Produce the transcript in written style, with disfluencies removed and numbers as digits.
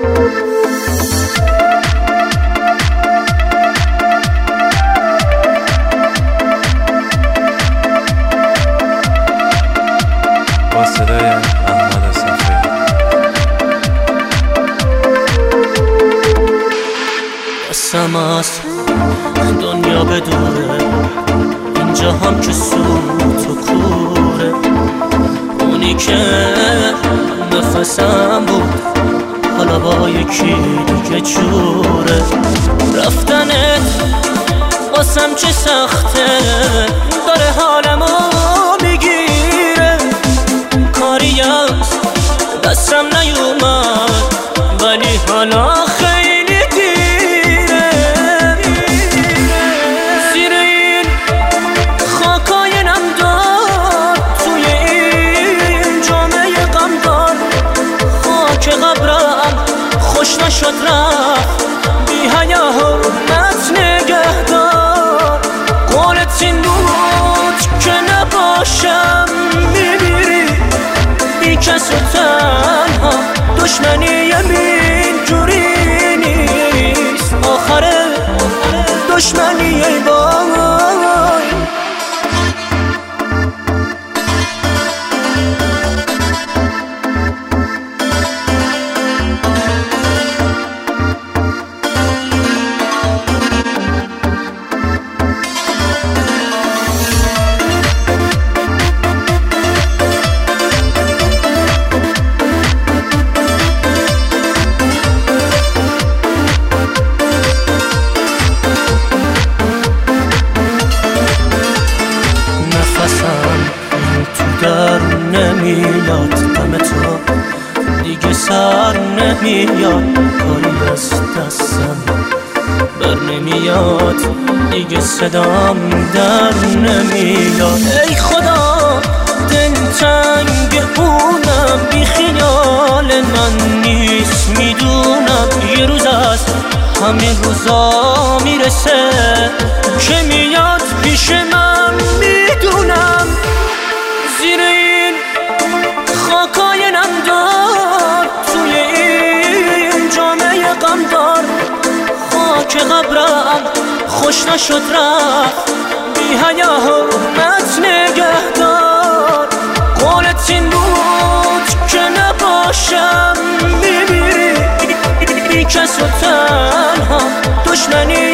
با صدای احمد صفی. قسم است دنیا بدوره، اینجا هم که سوت و کوره. اونی که نفسم بود حالا با یکی دیگه جوره. رفتنت واسم چه سخته، داره حالمو میگیره. کاری از دستم نیومد ولی حالا خیلی دیره. زیر این خاکای نمدار، توی این جامعه غمدار، خاک قبرم خوش نشد رفت. بی حیا حرمت نگهدار، قولت این بود که نباشم میمیری بی کس و تنها. دشمنی اینجوری نیست، آخره دشمنی ای بای. در نمیاد دم تو دیگه سر نمیاد، کاری از دستم بر نمیاد دیگه، صدام در نمیاد. ای خدا دلتنگ اونم بی خیال من نیست، میدونم یه روز از همین روزا میرسه که میاد پیش من، میدونم. زیر این خاکای نمدار، توی این جامعه غمدار، خاک قبرم خوش نشد رفت. بی حیا حرمت نگهدار، قولت این بود که نباشم میمیری بی کس و تنها. دشمنی